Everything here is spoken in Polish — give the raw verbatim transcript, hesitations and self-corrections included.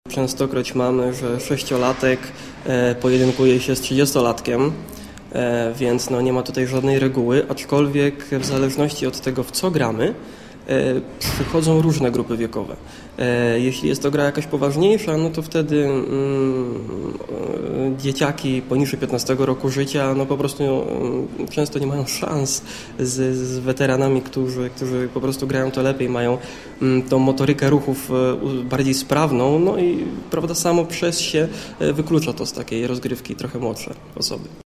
Częstokroć mamy, że sześciolatek pojedynkuje się z trzydziestolatkiem, więc no nie ma tutaj żadnej reguły, aczkolwiek w zależności od tego, w co gramy, przychodzą różne grupy wiekowe. Jeśli jest to gra jakaś poważniejsza, no to wtedy mm, dzieciaki poniżej piętnastego roku życia no po prostu mm, często nie mają szans z, z weteranami, którzy, którzy po prostu grają to lepiej, mają mm, tą motorykę ruchów bardziej sprawną, no i prawda, samo przez się wyklucza to z takiej rozgrywki trochę młodsze osoby.